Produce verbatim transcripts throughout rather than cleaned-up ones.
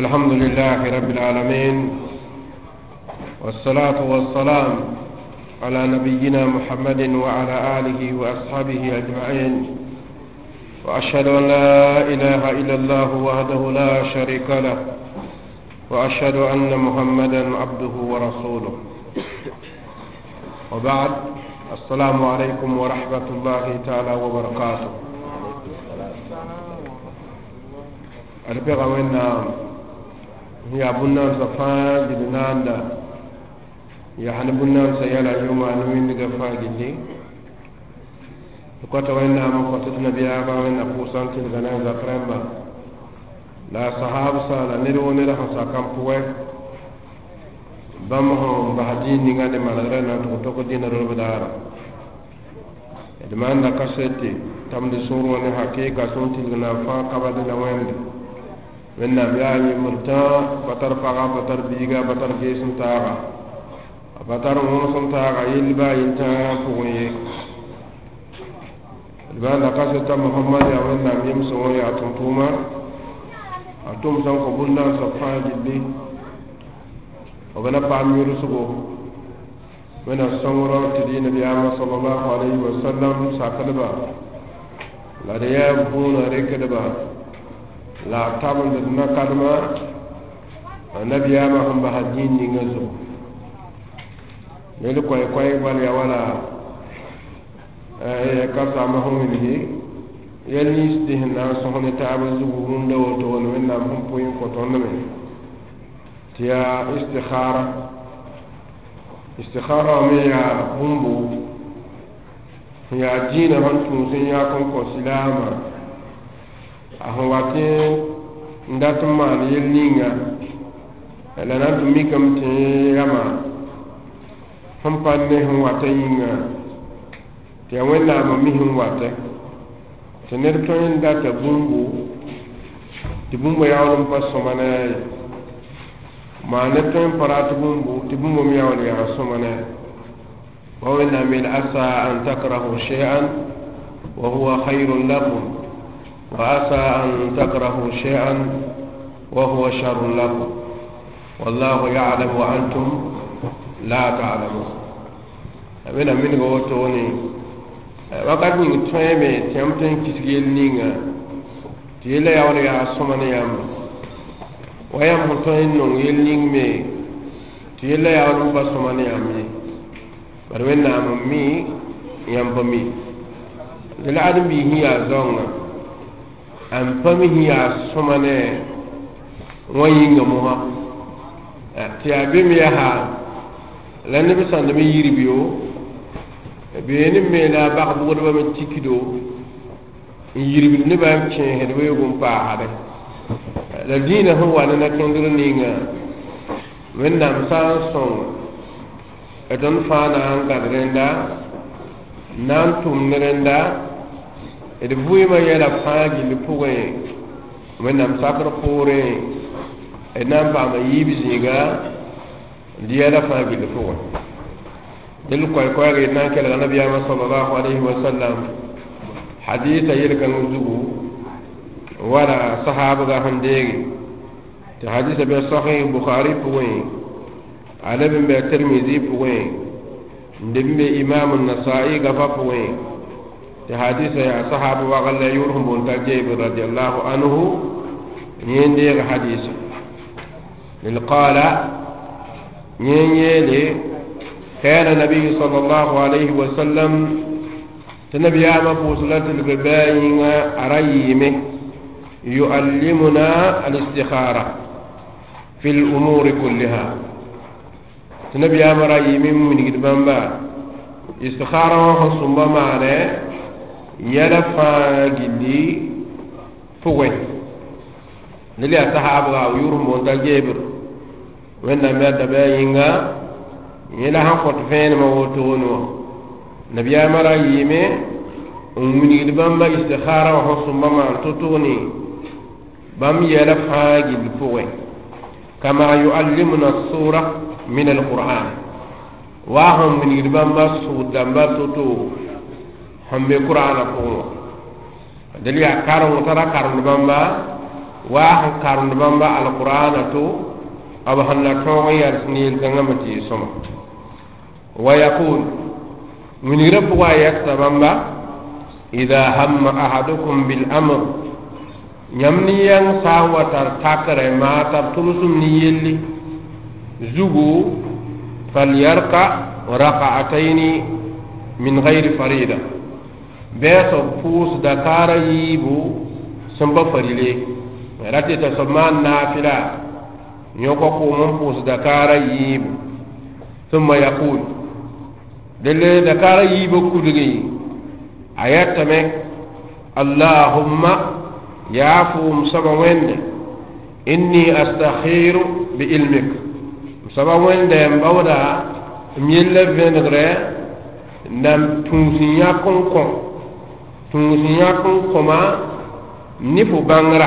الحمد لله رب العالمين، والصلاة والسلام على نبينا محمد وعلى آله وأصحابه أجمعين، وأشهد أن لا إله إلا الله وحده لا شريك له، وأشهد أن محمدا عبده ورسوله. وبعد، السلام عليكم ورحمة الله تعالى وبركاته. أربعة هي أبونا زفاج لناندا يعني أبونا سيالا يوم أنوين لغفاج لي وقتا وإنا مقصدنا بيابا وإنا فوسان تلغنا زفرمبا لا صحاب سالا نرو نرحن ساكام فوه بامهم بحجين نغاني مالغرنا تقوتوكو دين ربدارا إدمان نكاسيتي تمدي سورو نحكيكا سنتي لغنا فان قبضنا وين من نبياني مرتان بطر فغا بطر بيغا بطر جيسن تاغا بطر مونسن تاغا يلبا ينتان فغنيه البان لقاسة محمد يعمل نام يمسون يعطم توما أتوم سنكو بلنا سبحان جدي وغنى بعم يرسبه من السمرة تدي نبي صلى الله عليه وسلم ساكدبا لا ريابون ريكدبا لا تابن دنا كلمة النبي ما هم بهجين ينزو يلو كوي كوي ولا ولا ايه كذا ما هم اللي يلي استهنا سهون تابن زبون دو تون من هم بوين كتون من تيا استخارة استخارة ميا بومبو يا جينا هنتو سيا كونكو سلاما ahon watin ndatum man yelninga la nantum mikam te yama hampanne hon watayinga te wala ma mihun wata te ner to ndata bumbu te bumbu yawlum pasomana ma ne to paratu bumbu te bumbu mi yawli ya somana wa wala min asa an takrahu shay'an wa huwa khairun lakum وعسى أن تكرهوا شيئا وهو شر لكم والله يعلم وأنتم لا تعلمون. أبنا من قوتوني وقد من تفهمي تيمتين كسجيل نينا تيلا يولي عصمنا يام ويام هتوين نون يلنين مي تيلا يولي بصمنا يامي بروين أمامي يام بمي للعدم به هي زونا an famihi ya somane wayinga moha ti abim ya ha lan bi san mi yirbiyo be ni me la ba bu do ba tikido yirbi ni ba chen he do gum pa hade la dina huwa na kendur ninga when nam san song edon fa na ngadrenda nan tum nerenda ede buy ma yela faagi li puwe wenam sakra pore e nam ba ma yibi ziga ndiyada faagi li puwe del koy koy re nan kala nabi sallallahu alaihi wasallam haditha yirka nguzugu wala sahaba ga handegi te haditha be sahih bukhari puwe ala be tirmidhi puwe ndembe imam an-nasa'i ga fa puwe حديث يا صحابة وقال يورهم بنتجيب رضي الله عنه يندير حديث قال يندير كان النبي صلى الله عليه وسلم تنبي عام فوصلة الغبائين أريمه يعلمنا الاستخارة في الأمور كلها تنبي عام أريمه من قدبان با استخارة وخصم بمعنى yala faagili fuwe nili asahaba yurum monta gebir wenna medda bayinga yela han fot fen ma woto no nabiya mara yime umuni bamba istikhara wa husuma ma tutuni bam yala faagili fuwe kama yuallimuna as-sura min al-quran wa hum min bamba sudamba tutu hambe qur'ana ko dali akaru tara karu bamba wa han karund bamba alqur'ana to aba hanna to yar snil kanga mati soma wa yaqul min rabb wa yakta bamba idha hamma ahadukum bil amr nyamni yang sawatar takare matar tulusum ni yelli zugu falyarqa raka'ataini min ghairi farida beso pus dakara yibu samba farile rati ta saman nafila nyoko ko mon pus dakara yibu thumma yaqul dele dakara yibu kudigi ayatame allahumma yafum saba wende inni astakhiru bi ilmik saba wende mbawda miyelle venegre nam tunsinya konkon tunsinya konkoma nifu bangra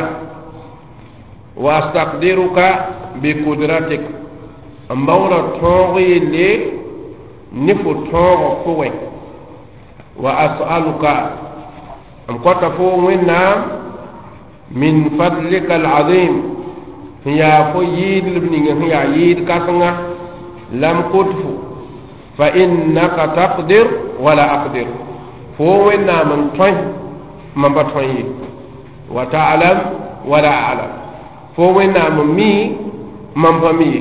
wa astaqdiruka bi qudratik mbawda togi le nifu togo kowe wa as'aluka am kota fo wenna min fadlika al'azim hiya fo yid libni hiya yid kasanga lam qutfu fa innaka taqdir wala aqdir fo wenna man toy man ba toy wa ta'lam wala a'lam fo wenna man mi man ba mi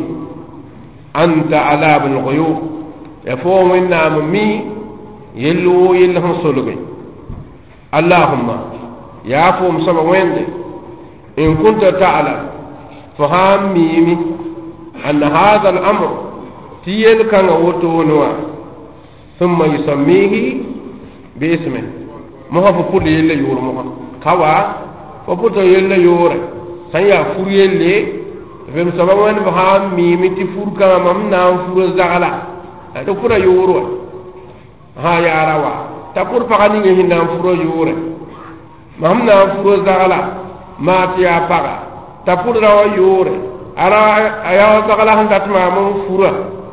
anta ala bil ghuyub ya fo wenna man mi yellu yellu sulubi allahumma ya fum sama wende in kunta ta'lam fahammi an hadha al-amr tiyel kan wotonwa thumma yusammihi bi ismi mo ha fu yelle yoro mo kawa ko poto yelle yore sanya fur yelle vem sama wende fahammi mi ti fur kan mam na fur zagala do fura yoro ha ya rawa takur pagani ngi hinna furo yore mamna furo zagala ma tiya paga tapur rawa yore ara ayaw zagala handat ma mun fura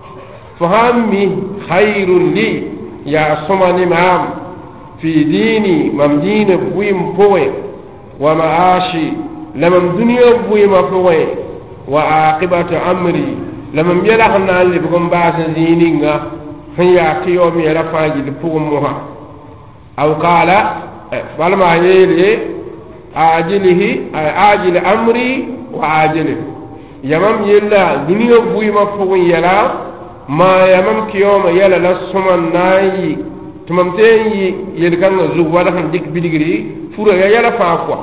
fahammi khairul li ya sumani mam fi dini mamdina buim powe wa maashi lamam dunya buima powe wa aqibatu amri lamam yala hanna li bugum baasa zininga hiya qiyomi rafaji pugum moha aw qala falma yeli ajilihi ajil amri wa ajili yamam yella duniya buyma pugum yala ma yamam qiyoma yala la suman nayi tumam teyi yelkanga zu wala han dik bidigri fura ya yala fa quoi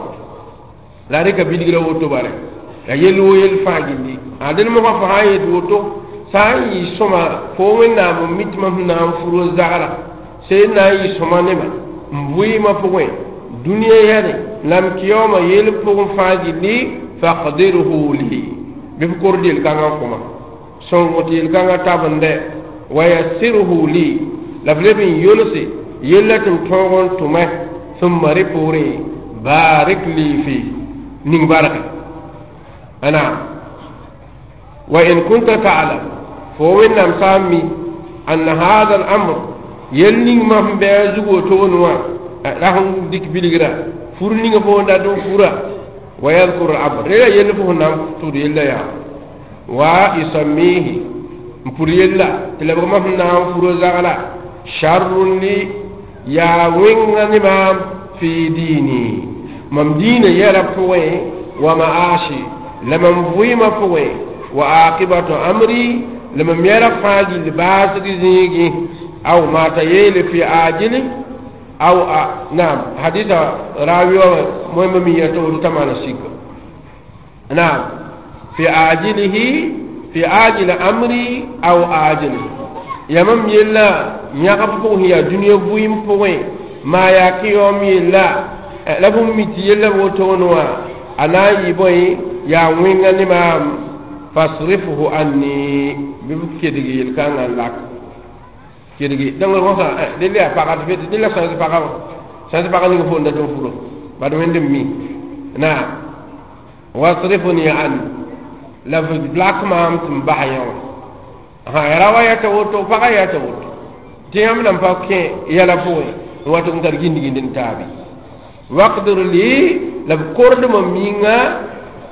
la reka bidigra woto bare ya yelu yel faji adel mo fa hayet woto sai soma fo wena mo mitma na furo zagala sai na yi soma ne ba mbui ma fo we duniya yare lam kiyoma yel fo faji li faqdiruhu li bi kordil kanga kuma son wotil kanga tabande wa yassiruhu li lablebin yolse yellatum togon tuma thumma ripuri barik li fi ning baraka ana wa in kunta ta'lam فوين نام سامي أن هذا الأمر يلني ما هم بيزوجو تونوا راهم ديك بيلغرا فرني فوين دادو فرا ويذكر الأمر ريا يلفه نام تودي الله يا ويسميه مفري الله تلبغ ما هم نام فرا زغلا شر لي يا وين نمام في ديني مم دين يلا فوين ومعاشي لمن فوي ما فوين وعاقبة أمري لما ميرا فاجي لباس زيغي او ما تيل في عاجل او آ... نعم حديث راوي مهم ميتو تمانا سيك نعم في عاجله في عاجل امري او عاجله يمم يلا يقفو هي دنيا بويم بوين ما يكي يوم يلا لهم ميتي يلا وتونوا انا يبوي يا وينغا نمام فاصرفه عني بكدغي الكان لك كدغي دنگل وسا دلي فقط في دلي سانس فقط سانس فقط نغ فون دتو فورو بعد وين مي نعم واصرفني عن لا بلاك مام تمبايو ها روايه تو فقايا تو تيام نام فاكي يلا فوي واتو نتر جيندي جيندين تابي واقدر لي لا كورد مينغا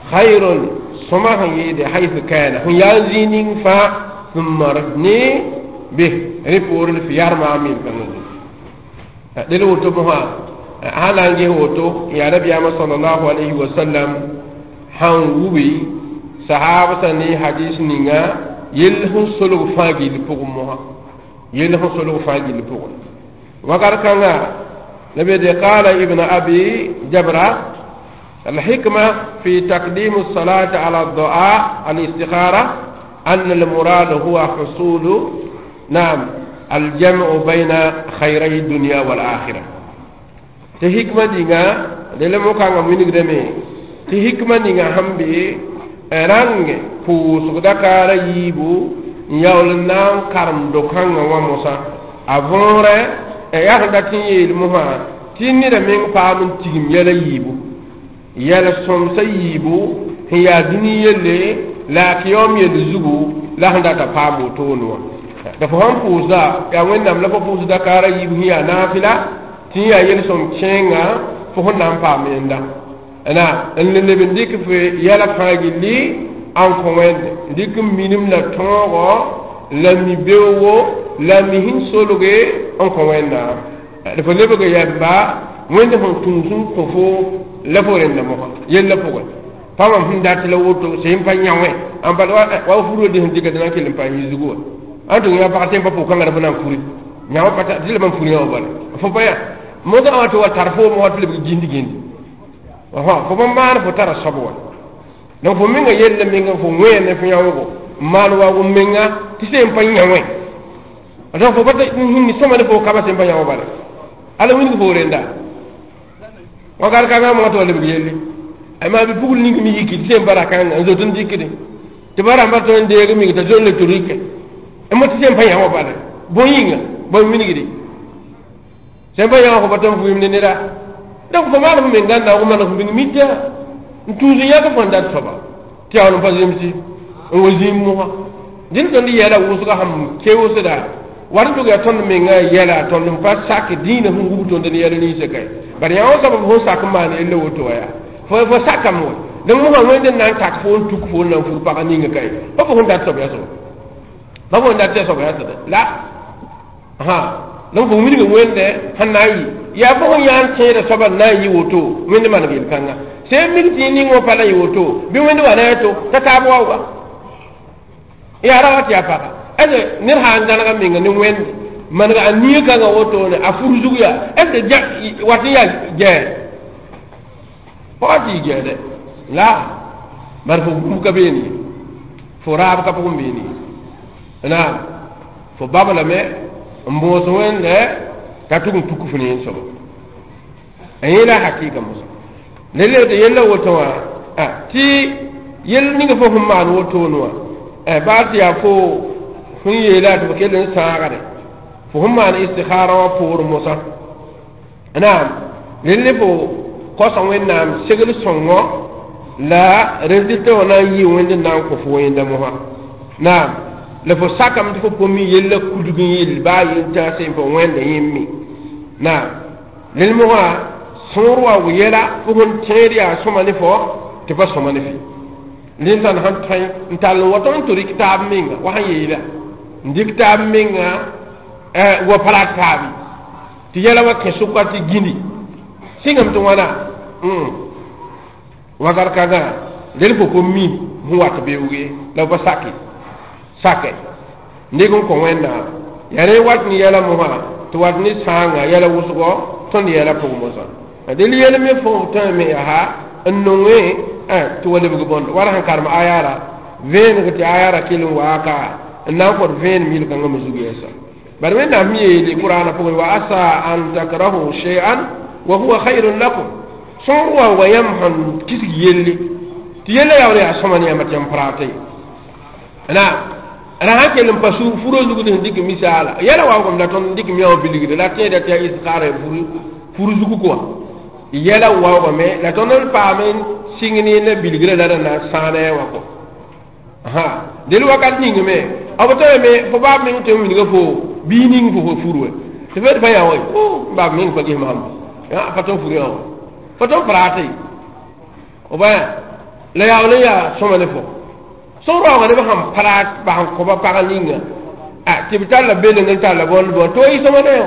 khairun soma han yede haythu kana hun yazinin fa thumma radni bih ripur fi yarma min kanudi dele woto mo ha halange woto ya rabbi ya sallallahu alaihi wasallam han wubi sahaba ni hadith ninga yel hun solo faagi li pugum mo ha yel hun solo faagi li pugum wagar kanga nabi de qala ibn abi jabra الحكمة في تقديم الصلاة على الدعاء الاستخارة أن المراد هو حصول نعم الجمع بين خيري الدنيا والآخرة تحكمة دينا للمو كان من غدمي تحكمة دينا هم بي رانغ فوس غدكار يبو يولنا كرم دوكان وموسى أفورة يهدتين يلمها تيني رمين فامن تيم يلا يبو yala som sayibu hiya duniyele la kiyom yelzugu la handa ta pabo tono da fo han puza ya wennam la fo puza da kara yibu hiya nafila tiya yel som chenga fo honam pamenda ana en le lebe dik fe yala fagili an ko wen dik minim la tongo la mi bewo la mi hin sologe an ko wenda da fo lebe ga yamba wenda fo tunsun ko fo la foren da mo yel la fogo pamam hin dati la woto sey pa nyawe am ba wa furo de diga dana kelim pa yi zugo antu ya ba tempa po kanga bana furi nyawa pata dile man furi nyawa bala fo baya mo da wato wa tarfo mo wato le gindi gindi wa fo ba man fo tara sabwa no fo minga yel la minga fo ngene fo nyawo ko man wa go minga ti sey pa nyawe ado fo bata hin ni sama fo kaba sey pa nyawa bala ala wini fo renda wakar kaga mo to le bi yeli ay ma bi bugul ni mi yiki sem baraka nga zo dun dikide te bara ma to ndege mi ta jolle turike e mo ti sem pa yawo bala bo yinga bo mi ni gidi sem pa yawo ko batam fu mi ni ra donc fo ma mi nganda ko man ko mi mita ntuzu yaga fonda soba ti awon pa zemti o wazim mo din to ni yela wusu ga ham kewo seda war do ga ton mi nga yela ton pa sak diina hu ngubuto den yela ni se kay bari yawo sababu ho sak ma ne le woto ya fo fo sakam wo dan mo ngol den nan tak fo tuk fo nan fu pa ni nga kay ba fo ndat so ya so ba fo ndat so ya so la ha dan fo mi nga wende hanayi ya fo yan te da saban nayi woto wende man bil kanga se mi ti ni ngo pala yi woto bi wende wa na to ta ta bo wa ya rawati ya pa ade nir ha ndana ga mi nga ni wende man ga ni ka nga woto ne afuru zuguya ede ja wati ya je pati je de la bar fo bu ka beni fo rab ka ko beni na fo babala me mbo so wende ka tugu tuku funi en so ayela hakika musa lele de yella woto wa ah ti yel ni nga fo hum man woto no eh ba ti ya fo fun yela to ke den sa de فهم عن استخارة وفور موسى نعم للفو قصة وين نعم شغل سنغو لا رزلت ونا يي وين نعم كفو وين دموها نعم لفو ساكم تفو بمي يلا كدوغي يلبا ينتاسين فو وين يمي نعم للمها سنروا ويلا فهم تيريا سماني فو تفا سماني في لنسان هم تاين نتال وطن توري كتاب مينغا وحي يلا ندي كتاب مينغا eh wo palat tabi ti yela wa ke sukati gindi singam to wana mm wagar kaga del ko ko mi mu wat be wuge la ba sakki sakke ndigon ko wenda yare wat ni yela mo ha to wat ni sanga yela wusugo ton yela ko mo sa del yela me fo tan me ha annonwe eh to wala be bon wara han karma ayara ven ko ti ayara kilun waka na ko ven mil kan mo zugi esa بل من أمي القرآن فقل وعسى أن تكرهوا شيئا وهو خير لكم صوروا ويمحن كسي يلي تيلي يولي عصماني أمت يمبراتي أنا أنا هكي لم بسو فروز لكم ديك مثالا يلا واقم لا تون ديك مياه بلغد لا تيدا تيا إسقارة فروز لكم يلا واقم لا تون الفامين سيغنين بلغد لنا سانة واقم ها دل وقت نيغمي أبطل مي فباب من تيوم نيغفو bining fo furwe te fet fa yawo oh bab min fa gi mam ya fa to furu yawo fa to prate o ba la ya le ya soma le fo so ro ga de ba ham parat ba ham ko ba paralinga a tibital la bele ngal ta la bon bon to yi soma ne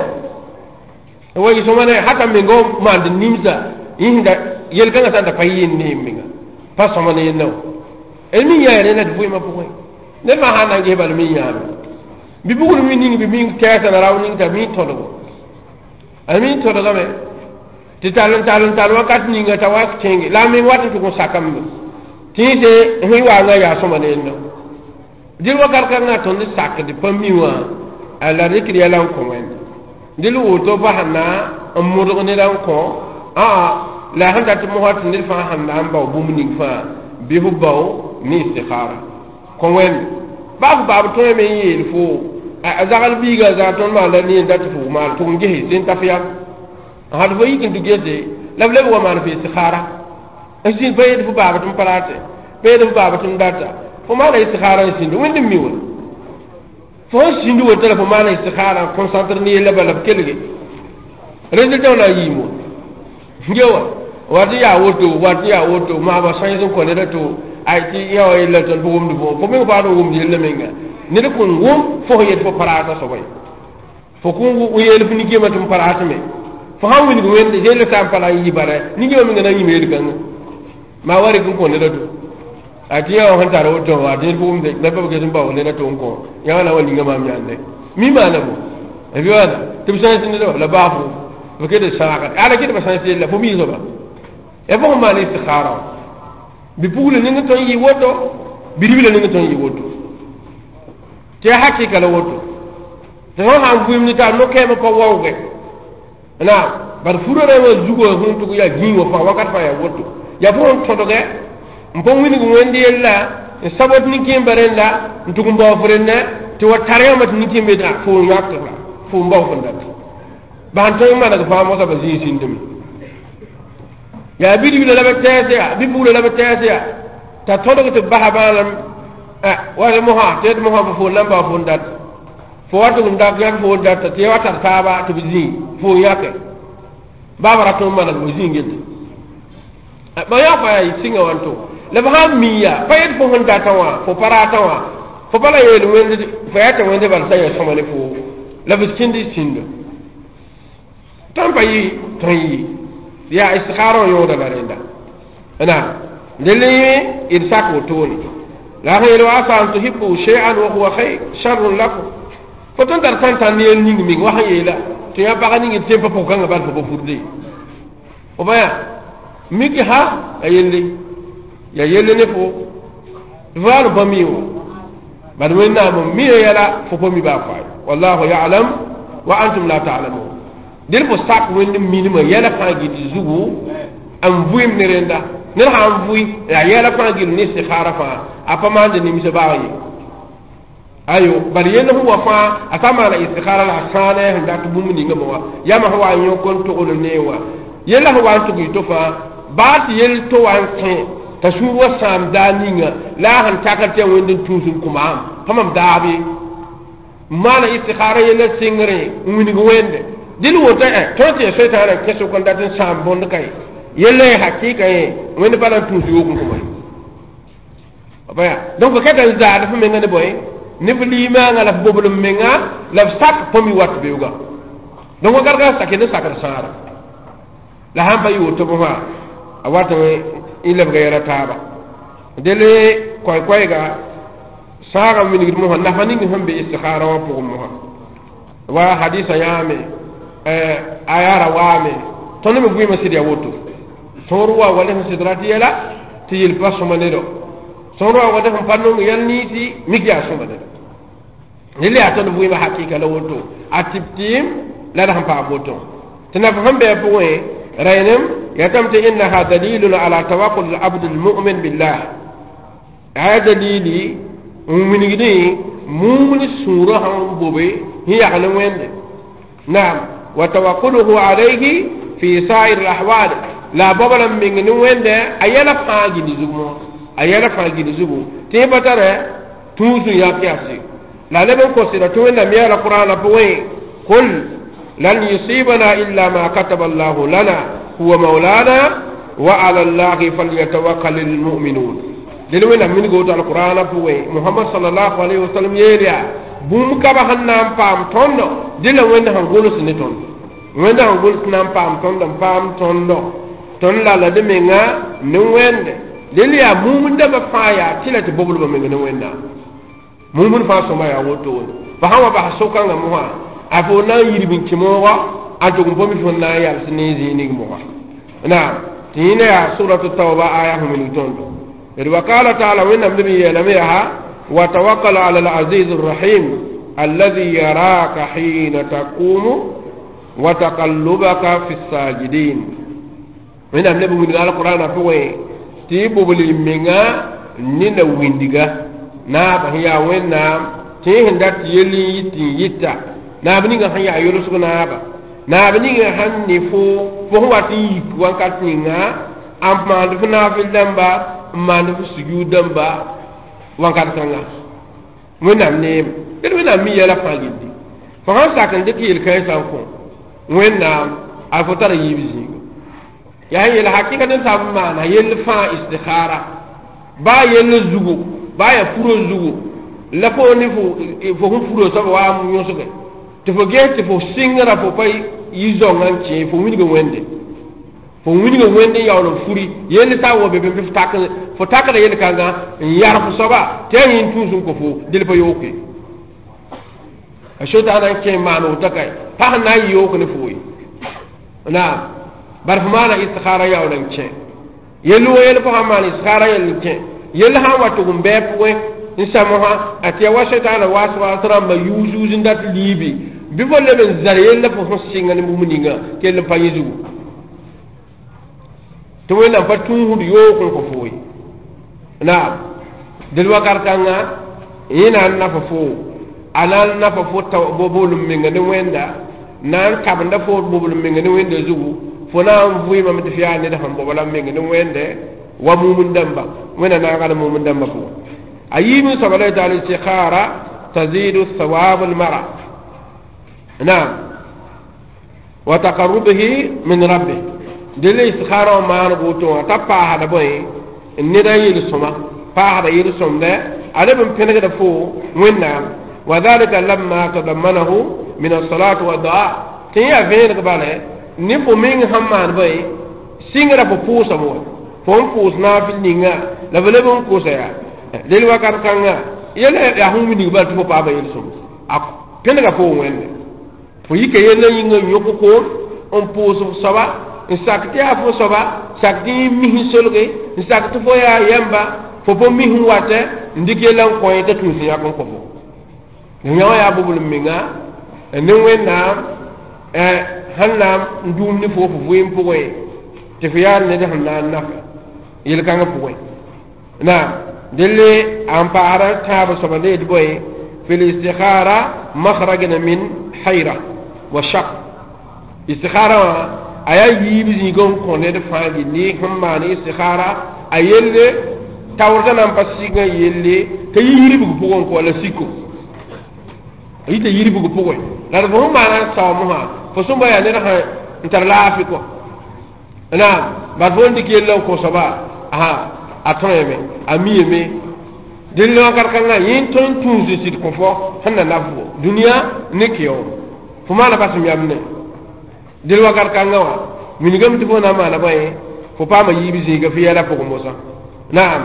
o yi soma ne hata mi ngo mand nimza inda yel kanga santa payin ni minga pa soma ne no el mi ya ne na du ma po ne ma hana ge bal mi ya bi bugul mi ni bi mi kayta na raw ni ta mi to do ami to do ga me ti talon talon talon wakat ni nga tawas kenge la mi watu ko sakam ti de hi wa nga ya soma ne no dil wakar kan na to ni sak de pamiwa ala rikri ya lan ko wen dil wo to ba hana amuro ne lan ko a la handa to mo hat ni fa handa am ba bu ni fa bi hu baw ni istikhara ko wen ba ba to me yi fo a zagal bi ga za to ma la ni dat fu ma to ngi sin tafiya hadu bo yikin du gede lablab wa man fi istikhara asin bayed fu baba tum parate bayed fu baba tum data fo ma la istikhara sin du wondim mi won fo sin du won fo ma la istikhara concentre ni la balab kelge resultat la yimo ngewa wati ya woto wati ya woto ma ba sanyi ko ne to ai ti yaw ila ton bo wumdu bo fo mi ba do wum yelle menga ni ko wum fo yed fo parata so bay fo ko wu yel fu ni gema tum parata me fo ha woni go wende jelle tam pala yi bare ni ngi mi ngana yi me kan ma wari ko ne do ati ya on taro to wa de bum de da ba ke tum ba woni na to ko ya na woni ngama mi ande mi ma na bo e bi wala tum san sin do la ba fu ko ke de saaka ala ke ba san sin la fo mi zo ba e fo ma ni istikhara bi pugule ni to yi woto bi ribile ni to yi woto te hakika la woto te ho ha ngum ni ta no ke ma ko wawge na bar furo rewo jugo hun to ya giwo fa wakat fa ya woto ya fo to doge mpo wini ko wendi yella sabot ni kimbarenda ntugo mbo frenna te wa tare mat ni kimbe da fo yakta fo mbo fo ndat ban to ma daga fa mo sa ba zi sindum ya bidi bi la betete ya bi bulu la betete ya ta to doge te bahabalam ah wala mo ha te mo ha fo lamba fo ndat fo wato ndak ya fo ndat te wata taba to bi zi fo yake baba rato ma daga zi ngel ba ya fa yi singa wanto la ba miya fayet fo hon datawa fo paratawa fo bala yel wende fayata wende bal sayo somale fo la biskindi sindo tamba yi tayi ya istikhara yo da barenda ana dele irsako toni la khayru asa an tuhibbu shay'an wa huwa khayr sharrun lakum fo ton dar tan tan yel ningi mi wax yela to ya baga ningi tempa fo kanga bal fo furde o baya miki ha ayende ya yelle ne fo valu bamiwo bad wenna mo mi yala fo ko mi ba fa wallahu ya'lam wa antum la ta'lamun dir fo sak wenni minima yala fa gi di zugu am vuim ne renda ne ha am vui ya yala fa gi ni istikhara fa apamande ni mi se baayi ayo bar yella huwa fa asama la istikhara la hasana handa to bum ni ngamo ya ma huwa nyo kon to olo newa yella huwa to gi to fa baat yel to wan ke tashuwa sam daninga la han takate wendin tusun kuma famam daabi mala istikhara yele singre ngini go wende dil wota e to te so tara keso kon datin sam bond kay yele hakika e wende bala tusu yokum kuma abaya donc kata zaada fa menga ne boy ne bli ma ngala bobul menga la sak pomi wat bewga donc garga sakene sakar sara la han bayu to bo fa awata ila ga yara taba dele koy koy ga saga min ngi mo na fani ngi hambe istikhara wa ko mo wa hadisa yame eh ayara wame tono me gui masidi ya woto torwa wala hasidrati yala tiyil paso manero torwa wala hum panno yalni ti migya so manero dele atano bui ma hakika la woto atiptim la da ham pa woto tana hambe po e raynam يتمت إنها دليل على توكل العبد المؤمن بالله هذا دليل مؤمن جدي مؤمن سورة بوبي هي على وين نعم وتوكله عليه في سائر الأحوال لا بابا من وين أيلا فاجي نزومو أيلا فاجي نزومو تيبا ترى توزو يا كياسي لا لمن كسر توين ميا القرآن بوين قل لن يصيبنا إلا ما كتب الله لنا هو مولانا wa ala allahi falyatawakkalul mu'minun dele wena min go to alqur'ana fu we muhammad sallallahu alaihi wasallam yelia bum ka ba hanna pam tondo dele wena han golo sine ton wena han golo sine pam tondo pam tondo ton la la de menga ne wende dele ya mum da ba faya tilati bobul ba menga ne wenda mum fa so ma ya woto ba hawa ba soka nga mo afo na yiri bin kimowa ato ko mi fon na ya sinizi ni mo na tine ya suratu tauba aya min tondo wa qala ta'ala wa nam nabi ya lamiha wa tawakkal 'ala al-aziz ar-rahim alladhi yaraka hina taqumu wa taqallubaka fi as-sajidin wa nam nabi min al-qur'ana fa we ti bobuli minga ni na windiga na ba ya wenna ti hindat yeli yitin yitta na bani ga hanya yolo su na ba na bani ga hanni fo fo wati wankat ninga amma du na fil damba ma du suju damba wankat kanga wena ne der wena mi yala fagindi fa han sakan de kil kay san ko wena a fotara yibizi ya yela hakika den sa ma na yel fa istikhara ba yel zugu ba ya furo zugu la fo ni fo fo furo so wa mu yoso ke te fo gete fo singara fo pay yizo nganche fo wini go wende fo wini go wende ya wala furi yele ta wo be be fo tak fo tak da yele kanga yar fo soba te yin tusun ko fo dil fa yoke a shota ana ke mano takai pa na yoke ne fo yi na bar mana istikhara ya wala nche yelu yelu fa mana istikhara yelu nche yelu ha watu gumbe fo insamaha atiya wa shaytan waswa tramba yuzu zindat libi bi fo leben zariyel la fo singa ni muninga kel fa yezu to wala fa tunhu yo ko ko foyi na del wakar kanga ina na fa fo alal na fa fo taw bobolum minga ni wenda nan kabanda fo bobolum minga ni wenda zugu fo na mvuyi mam tifiya ni da ham bobolam minga ni wende wa mumun damba wena na ngala mumun damba fo أيمن سبلت على الاستخارة تزيد ثواب المرء نعم وتقربه من ربه دل الاستخارة ما نقولون تبع هذا بوي الندى يلسما بعد يلسم ده على من بنقد فوق ونا وذلك لما تضمنه من الصلاة والدعاء تيا فين قبله نفو من هم بوي سينغرا بفوس أمور فهم فوس نافل نينغا لبلبهم كوسيا del wakar kanga yele ya humi ni ba tupo pa ba yelso ak penga fo wende fo yike yele yinga nyoko ko on poso saba insakti afo saba sakti mi hisolge insakti fo ya yamba fo bo mi hu wate ndike lan ko yete tusi ya kon ko fo nyawa ya bubul minga ne wenda eh hanna ndum ni fo fo fu yim poe te fiya ne de hanna nafa yele kanga poe na دلي أمبارا تاب سبليت بوي في الاستخارة مخرجنا من حيرة وشق استخارة أيا يبزي يقوم كونيد فاندي لي هم ماني استخارة أيلي تاورتنا نبسيغا يلي تييري بقبوغن كوالا سيكو أيتا ييري بقبوغن لأنهم معنا ساموها فسوما يعني نحن نترلافيكو نعم بعدين ديك يلو كوسبا ها atoyeme amiyeme dillo karkanga yin ton tunzi sit ko fo hanna nafo dunya nekiyo fuma la basum yamne dillo karkanga wa min gam tifo na ma na baye fo pama yibi ziga fi yala ko mosa naam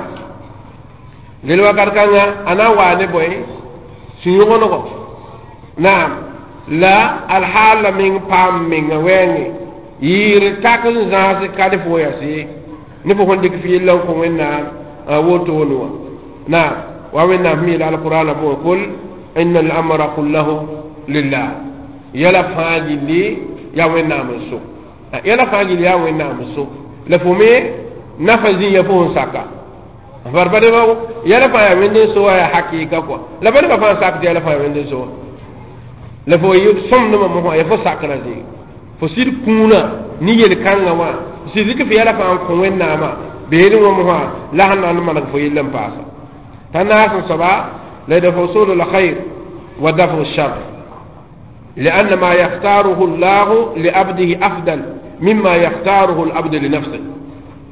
dillo karkanga ana wa ne boy suyu gono ko naam la al hal min pam min wengi yir takun zaase kade fo yasi نفو هندك في الله كومنا ووتونوا نعم ومن من القرآن بقول إن الأمر كله لله يلا فاجي لي يا وين نامسو يلا فاجي لي يا وين نامسو لفمي نفذي يفون ساكا فربنا ما يلا فاجي وين سوا يا حقيقة كوا لبنا ما فان ساك يلا فاجي وين سوا لفو يسمى نما مهوا يفو ساكنا زي فسير كونا نيجي لكان ما سيدك في يلا فان كون ناما بيرن ومها لا هن ان من في يلم باسا تناس سبا لدفصول الخير ودفع الشر لأن ما يختاره الله لعبده أفضل مما يختاره العبد لنفسه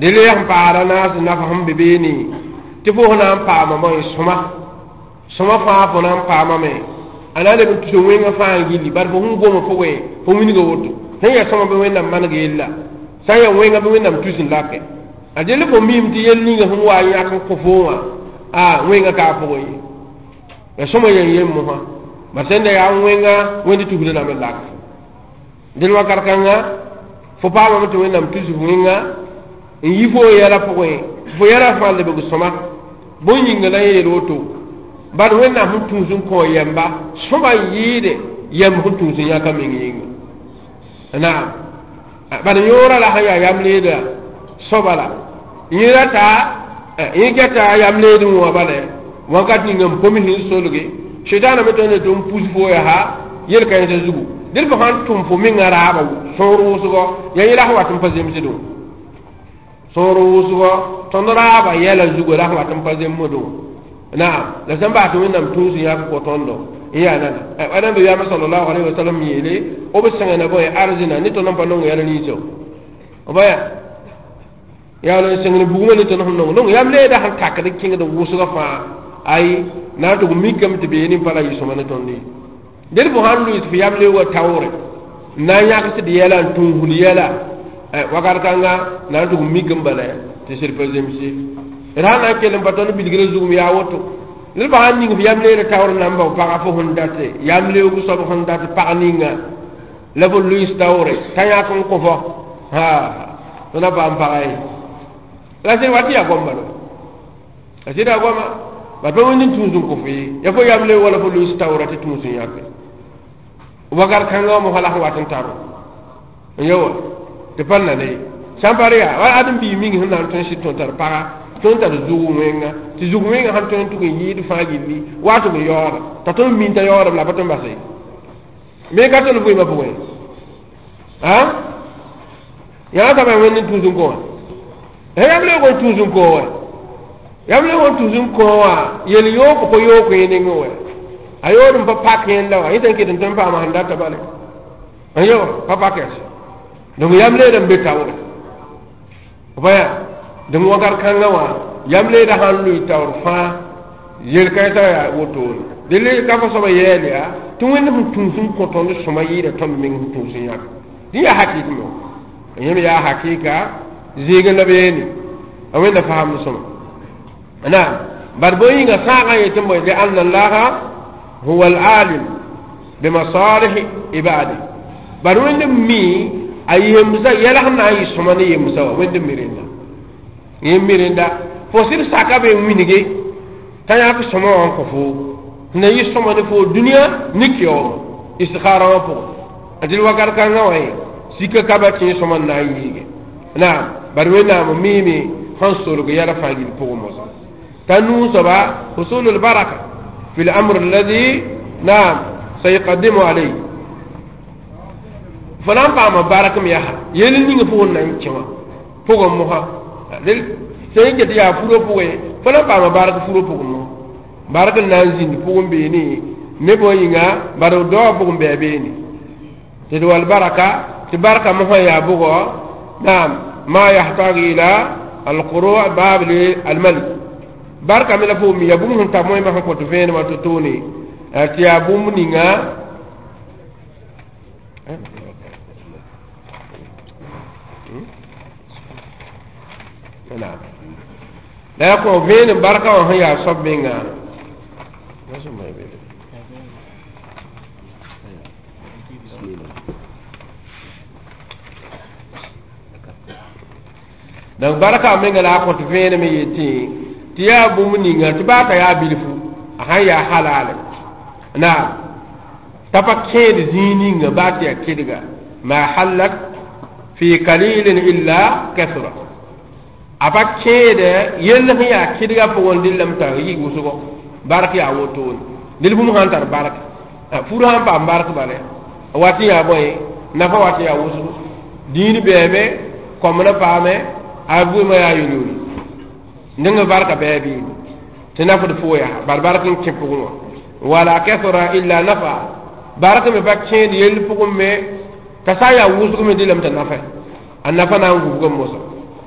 dele yam paara na na faham bebeni ti fo na paama mo suma suma fa fo na paama me ana de tu wenga fa ngili bar fo hun goma fo we fo mini go woto hen ya sama be wenda man ga yella sa ya wenga be wenda tusin lakke adele fo mim ti yelni nga hun wa ya ko fo wa a wenga ka fo yi ya soma yen yem mo ha basende ya wenga wendi tugude na me lak del wakar kanga fo paama mo to wenda tusin wenga yi fo yara fo we fo yara fa le be soma bo nyinga la yeroto bar wenna hun tuzun ko yamba soba yide yam hun tuzun ya kam ngi na bar yora la haya yam leda soba la yirata yigata yam ledu wa bale wakati ngam pomi hin soluge shedana metone dum pus fo ya ha yel kay ta zugu dir ba han tum fo min ngara ba soro sugo ya yila hawa tum fazem sido soro sugo tondora ba yela zugu la hawa tum fazem modo نعم لازم بعد من نم توزي يا كوتوندو يا أنا أنا بيا صلى الله عليه وسلم يلي أبصر أنا بوي أرزنا نتو نم بنون يا نيجو وبايا يا أنا سنجن بوما نتو نم نون نون يا ملي ده هم تاكد كينغ ده وسوغا فا أي ناتو ميكم تبيني فلا يسمى نتوني دير بوهان لويس في يا ملي هو تاوري نانيا كسي ديالا تونغولي يلا وكار كانغا ناتو ميكم بلا تسير فزمسي rana ke lam baton bi digre zugum ya woto lil ba han ningu yamle re tawr namba pa fo hondate yamle ko so hondate pa ninga labo luis tawre tanya ko ko fo ha dona ba am paay la se wati ya gomba do la se da goma ba to woni tuzun ko fi ya fo yamle wala fo luis tawre te tuzun yakke wagar kanga mo hala watan taro yo te panna ne samparia wa adam bi mingi honna tan shi ton tar para ton ta zugu wenga ti zugu wenga han ton tuko yidu faagi ni wato go yora ta ton min ta yora la baton basay me ka ton buy ma buy ha ya ta ba wen tuzun ko e ya le go tuzun ko wa ya le go tuzun ko wa yel yo ko ko yo ko yene ngo wa ayo dum pa pak yen la wa idan ke dum tan pa ma handa ta bale ayo pa paket dum yam le dum be tawo baya dum wagar kanga wa yamle da hanlu tawr fa yel kay ta ya woto dele ka fa so yele ya tun wani mutun sun ko ton so ma yida ton min mutun sun ya di ya hakiki mo yem ya hakika ziga na beni awai da faham so ana barboyi ga saga yatin boy da anna allah huwa al-alim bi masalih ibadi barwin mi ayyem za yala hanna yi so ma ne yem sa wende mirinda yemirinda fosir saka be winige tanya ko somo on ko fo na yi somo ne fo dunia nikyo istikhara ko adil wakar kan way sika kaba ci somo na yige na barwena mo mimi hansulu go yara faagi ko mo tanu saba husulul baraka fil amr alladhi na'am sayqaddimu alayhi falam pa ma barakam ya yelin ni fo nan ciwa fo go mo ha del sey ke ya furo puwe fala ba ma baraka furo puwe no baraka nan zindi puwe be ni ne bo yinga baro do puwe be be ni te do al baraka ti baraka mo ya bugo nam ma yahtagi ila al quru' bab li al malik baraka mi la fu mi yabu mun ta moy ma ko to ven ma to toni ti yabu ni nga نعم لا يكون فين بركة وهي صبنا dan baraka men ga la ko fene me yiti tiya bu muninga tibaka ya bilfu haya halal na tapakke de zininga batiya kidiga ma halak fi qalilin illa kathra abakke de yella ya kidiga ko won dillam ta yi gusugo baraka ya woto dil bu mu hantar baraka furu han pa baraka bale wati ya boy na fa wati ya wusu dini bebe komna paame abu ma ya yulu ninga baraka bebi tena fu foya bar baraka kin kepugo wala kathara illa nafa baraka me bakke de yella fu me kasaya wusu me dilam ta nafa an nafa na ngu go moso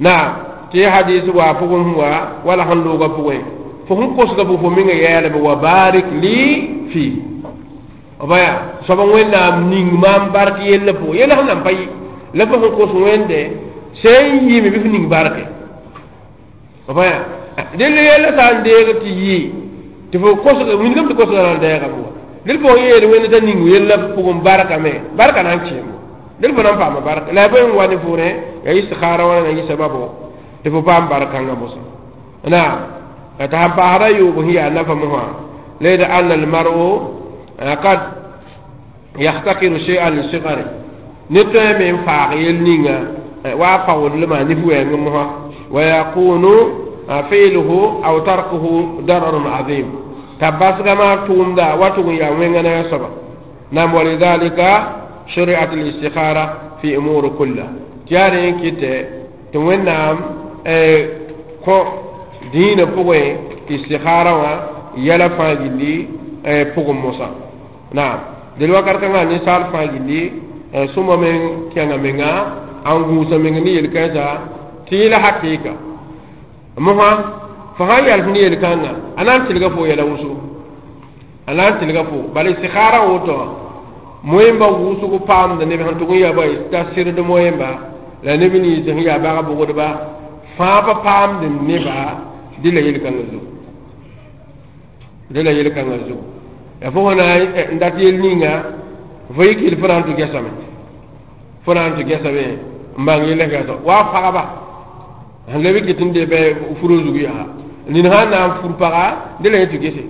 na ti hadis wa pugum wa wala han loga puwe fo hun ko suka bu fo minga yele be wa barik li fi obaya so ba wena ning mam barki yelle po yele han nam pay la ko ko so wende sey yi mi bi ning barke obaya dele yele tan de ti yi ti fo ko so min gam ko so dal de ga bu dil bo yele wena tan ning yelle pugum baraka me baraka nan ci dil bo nan fa ma baraka la bo wani fure ya istikhara wala yi sababu تفو بام باركانا موسى نعم فتحبها وهي نفهمها لذا أن المرء قد يحتقر شيئا لصغره نتوى من فاقيل نينا وافعوا لما نفوه نمها ويكون فعله أو تركه ضرر عظيم تبس كما توم دا وتوم يا ويننا يسبا نعم ولذلك شرعت الاستخارة في أمور كلها تيارين كده توينام ko dina puwe istikhara wa yala fagindi pugo musa na del wakar kanga ni sal fagindi suma men kyanga menga angu sa menga ni yelkaza tila hakika muha fa hayal ni yelkanga anan tilga fo yala wusu anan tilga fo bal istikhara woto moyemba wusu ko pam da ne han to ya bay tasir de moyemba la ne bini je ya ba bu godo ba fa pam de neba dila yel kan zu dila yel kan zu e fo na ndat yel ninga vehicle frantu gesame frantu gesame mbangi le gaso wa fa ba han lewi kitinde be furuzu ya ni na na fur para dila yetu gese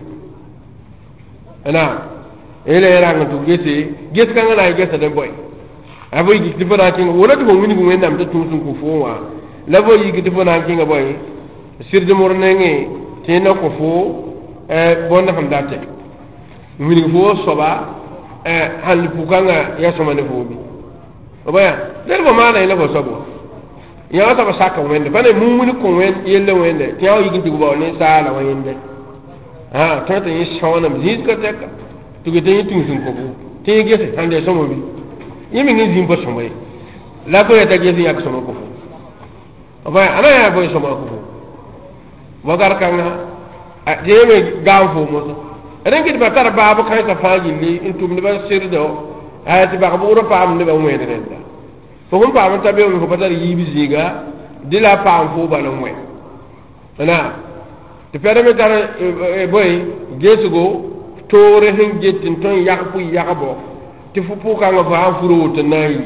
ana ele era ngatu gese ges kan na gese de boy avoy gi frantu ngo wala to ngini ngo ndam ta tun sun ko fo wa labo yigi defo na kinga boy sirde mornenge tena ko fo e bonda fam date mini fo soba e hal pukanga ya soma ne fo bi obaya der bo mana ila ko sobo ya ta ba saka wende bane mu muni ko wen yelle wende tiaw yigi tigo bo ne sala wende ha tata yi shona mziz ka tek tuge tan tun sun ko te gese hande somo bi yimi ngi zimba somo la ko ya ta gese yak somo ko ba ana ya boy sama ko wagar kanga jeme gamfo mo rengi ba tar babu kay ta faji ni intum ni ba sirdo ayati ba ko ro pam ni ba mo yede renda fo ko pam ta be ko patar yibi ziga dila pam fo ba no moy ana te pere me tar boy gesugo tore hen jettin ton yakpu yakabo te fu pu kanga fa furo to nayi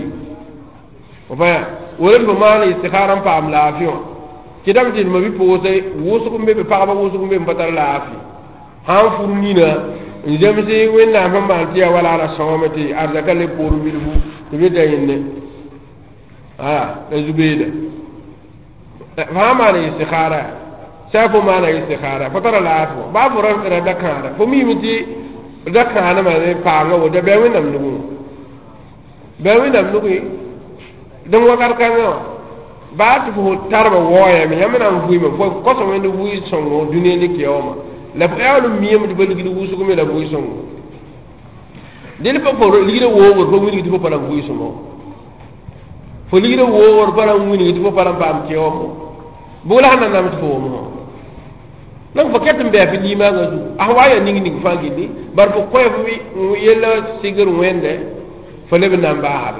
o ba wala ba mala istikharam pa am laafiyo kidam tin ma bi pose wosu ko mbebe pa ba wosu ko mbebe batar laafi han furnina njam se wenna ma ma tiya wala ala sawamati arzaka le poru bilbu to be dayne ah da zubeda fa ma la istikhara sa ko ma la istikhara batar laafi ba bu ran da dakara fo mi miti dakara ma ne pa ngo da be wenam nugo be wenam nugo don wakar kanyo ba tu fu tarba woya mi yamna ngui me fo ko so wende wi songo dunie ni kiyoma la fa yalu mi yam di baligi du su ko me la wi songo dil pa fo ligide wo wo fo mi di fo pala wi songo fo ligide wo wo pala wi ni di fo pala ba am kiyoma bu la hanan nam fo mo nak fa ketum be fi di ma nga du ah waya ningi ningi fa gidi bar fo ko wi yella sigur wende fo lebe nam ba ha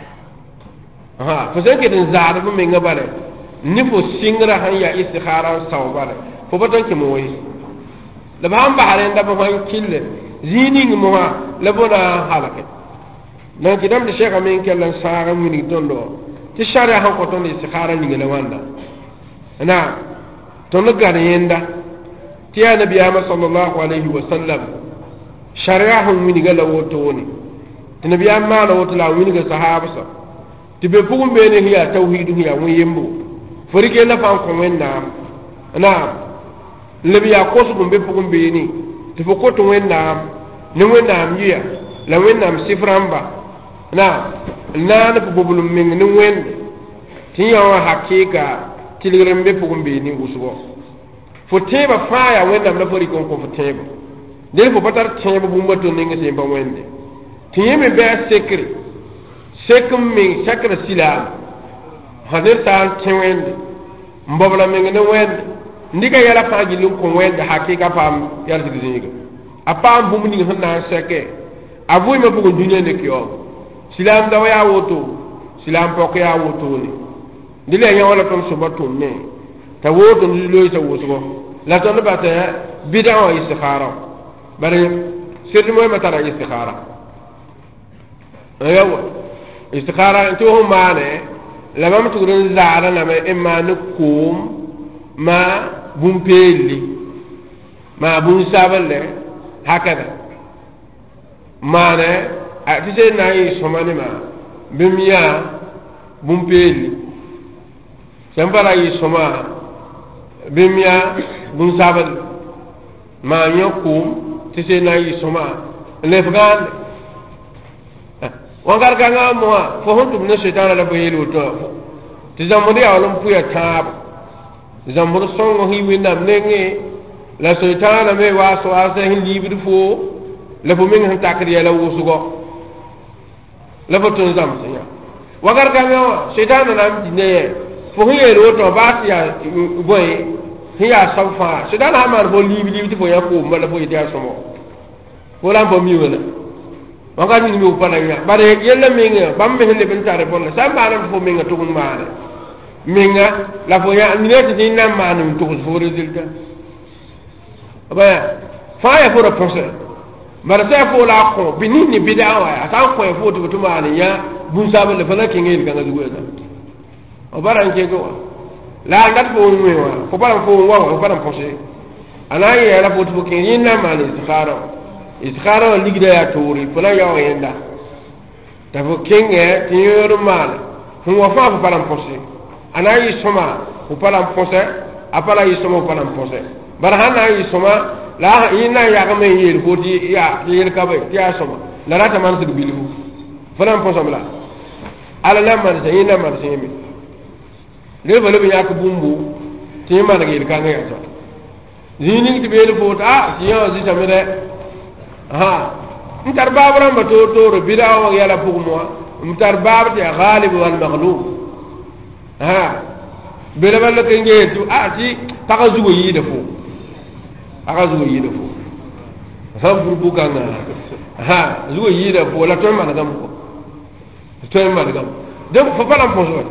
ha fo zanke den zaade bu me ngabale ni fo singra han ya istikhara sawbale fo baton ke moyi da ba han bahare nda ba han kille zini ngi mo ha la bona halake na kidam de sheikh amin kellan saara mini tondo ti sharia han ko ton istikhara ni ngela wanda na ton gare yenda ti ya nabi Muhammad sallallahu alaihi wasallam sharia han mini gala woto woni ti nabi amma la woto la mini ga sahaba sa ti be pugum be ne hiya tauhidu hiya won yembo forike la fan ko wenna na lebi ya ko su be pugum be ni ti fo ko to wenna ni wenna am yiya la wenna am siframba na na na bubulum min ni wende ti ya wa hakika ti ligram be pugum be ni usugo fo teba faya wenna na fori ko ko fo teba del fo patar teba bu mbato ni ngi semba wende ti yeme be sekri sekum min sakra silam hadir tal tewende mbobla me ngene wen ndiga yala fa gi lu ko wen da hakika fam yalla ci zinga apam bu mu ni honna seke abuy ma bugo dunya ne kiyo silam da waya woto silam pok ya woto ni dile nya wala ton suba ton ne ta woto ni loy ta woto la ton ba ta bid'a wa istikhara bare sirri moy matara istikhara ayaw istikhara into humane lamam tugrun zaara na ma imma nukum ma bumpeli ma bun saballe hakada mane atije nayi somani ma bimiya bumpeli sambara yi soma bimiya bun sabal ma nyokum tije nayi soma lefgan wangar ganga mo fo hontum ne shaytan la bayelu to tizamudi awlum puya tab zambur songo hi winam nenge la shaytan me waso asa hin libri fo la fo min han takriya la wusugo la fo tun zam sanya wagar ganga shaytan na am dinne fo hi ro to ba ya boy hiya safa shaytan ha mar bo libri libri fo ya ko mala fo ida somo wala bo mi wala wanga ni mi upana ya bare yella minga bambe hende ben tare bonne samba ram fo minga tugun maare minga la fo ya ni neti ni nam manu to fo resultat ba fa ya fo reponse bare sa fo la ko binini bid'a wa ata ko fo to to maani ya bun sabal le fala kingi ga ngazu weza o baran ke go la ndat fo mi wa ko baran fo wa ko baran posé ana ya la fo to kingi nam maani istikhara istikhara ligida ya tori fala ya yenda tafo kenge tiyor mal huwa fa fa param posé ana yi soma ko param posé apala yi soma param posé barhana yi soma la ina ya ga men yel ko di ya yel ka ba ya soma la rata man su bilu param posé bla ala la man sa ina man sa yemi le bale bi ya ko bumbu ti man ga yel ka ga ya so zini ti belu fo ta si yo zi tamire ha mtar babra ma to to bida wa yala pugmo mtar babti ghalib wal maghlub ha bela bala ke ngeetu ati taka zugo yi defo aka zugo yi defo ha burbu kana ha zugo yi defo la to man gam ko to man gam dem fa palam poso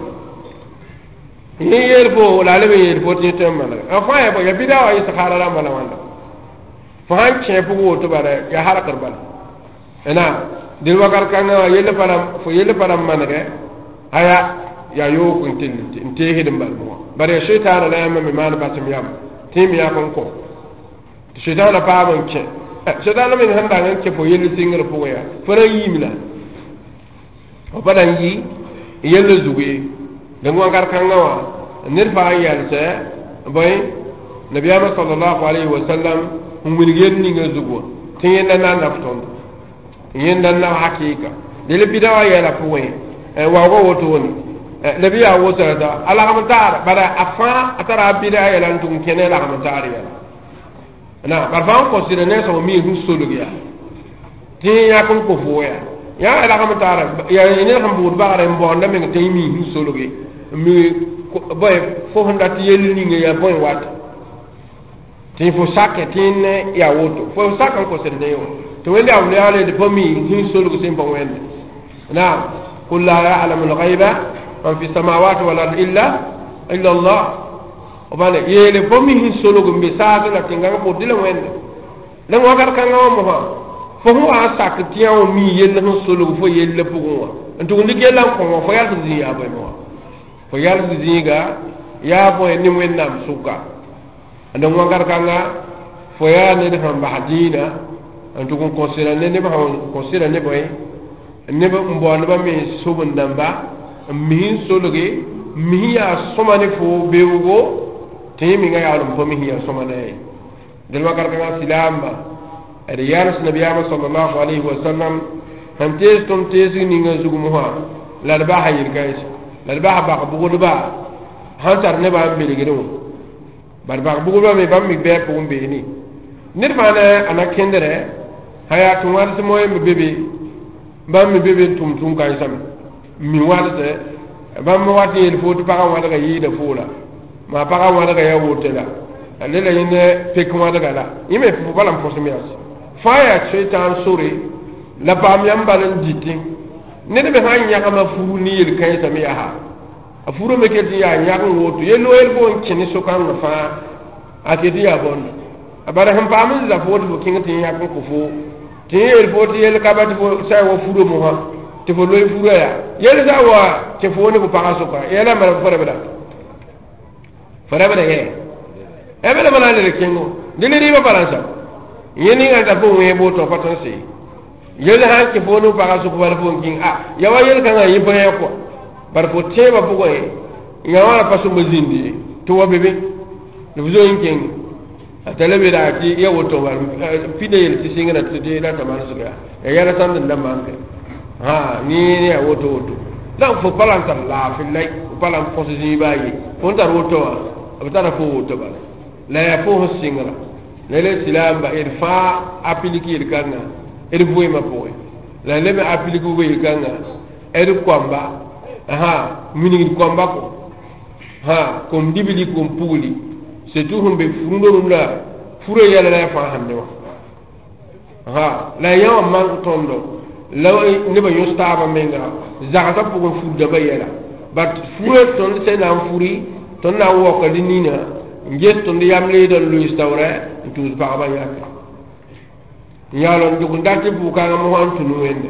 ni yer bo la le yer bo ti to man afa ya bo ya bida wa istikhara la mala wala fahan che bugo to bare ya harakar bal ena dil wakar kana yele param fo yele param manage aya ya yo ko intelligent inte hedem bal mo bare shaytan la yamma mi man batum yam tim ya kon ko shaytan la pa ban che shaytan la min handa ngan che fo yele singal fo ya fara yimla o badan yi yele zuwe dan wakar kana wa nirfa yalse boy nabiyama sallallahu alaihi wasallam mun yenni nga zugo tin na na nafton yenda na hakika dele bidawa yala fuwe e wa go woto woni le biya woto da ala hamtar bara afa atara bidawa yala ntun kene la hamtar yala na barfan ko sire ne so mi hu solo ya tin ya kon ko fuwe ya ala hamtar ya ni ham bu baare mbonda mi ngi mi hu solo ge mi boy fo hondati yelni nga ya boy wat tin fo sakke tin ya woto fo sakkan ko sende yo to wende awle ale de pomi hin solo ko simba wende na qul la ya'lamu al-ghaiba man fi samawati wal ardi illa illa Allah o bale yele pomi hin solo ko mbi saado la tinga ko dile wende dan wagar kan mo ha fo ho asak tiaw mi yelle hin solo ko fo yelle pugo wa ntu ndi gelan ko mo fo yalla zi ya boy mo fo yalla zi ga ya boy ni wendam suka andon wangar kanga foya ne de fam bahadina antu ko konsira ne ne ba konsira ne boy ne ba mbo ne ba mi subun damba mi sologe mi ya somane fo bewgo te mi nga yalum fo mi ya somane del wangar kanga silamba ade yanas nabiyama sallallahu alaihi wasallam ham tes tom tes ni nga zugu mo ha la ba hayir gays la ba ba bu ba hantar ne ba mi ligero barba bugulo me bam mi be ko mbe ni nirfana ana kendere haya to war se moy bebe bam mi bebe tum tum kay sam mi wadate bam mi wati el fotu pa wala ga yida fola ma paga wala ga ya wotela alela yine pekma daga la yime fu balam posmias faya shaitan suri la bam yambalan ditin ne be han ya kama furu ni yel kay samiya ha afuro me keti ya nyaako wotu yelo el bon kini sokan fa akedi ya bon abara ham pamu za fotu bo kinga tin ya ko fo tin yel fotu yel kabati fo sai wo furo mo ha te fo loy furo ya yel za wa te fo ne ko paga soka yela mara fo rabada fo rabada he ebe le bana le kingo dile riba balansa yeni nga da fo we bo to paton se yel han ke fo no paga soka wala fo king ah yawa yel kan yi ba ya ko bar ko teba bugo e yawa pasu mazindi to wa bebe le buzo king atale be da ki ya woto war fide yel ti singa na tede da ta man suga e yara tan dan manke ha ni ni ya woto woto dan fo palanta la fi lay palan fo si bayi on tar woto wa tara fo woto ba la ya fo singa la le silam ba irfa apiliki il kana ir boy ma boy la le be apiliki boy kana ir kwamba aha mini kwamba ko ha kom dibili kom puli c'est tout humbe furundo la fure yala la fa hande wa ha la yaw man tondo law ne ba yosta ba menga zakata ko fudda ba yala but fure ton se na furi ton na wo ko dinina nges ton yamle do lu istawra tu ba ba yakka yalon jogu ndati bu ka mo han tunu wende